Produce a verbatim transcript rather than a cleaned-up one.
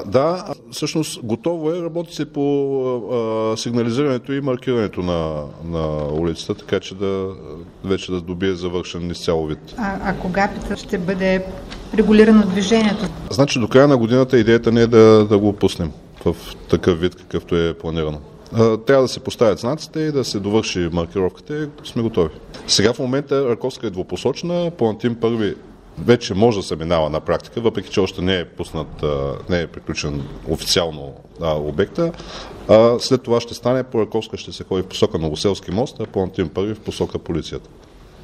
А, да, всъщност готово е, работи се по а, сигнализирането и маркирането на, на улицата, така че да вече да добие завършен изцяло вид. А, а кога ще бъде регулирано движението? Значи до края на годината идеята не е да, да го пуснем в такъв вид, какъвто е планирано. Трябва да се поставят знаците и да се довърши маркировката и сме готови. Сега в момента Раковска е двупосочна, Палантин първи вече може да се минава на практика, въпреки че още не е пуснат, не е приключен официално а, обекта. А след това ще стане, по Раковска ще се ходи в посока Новоселски мост, а Палантин първи в посока полицията.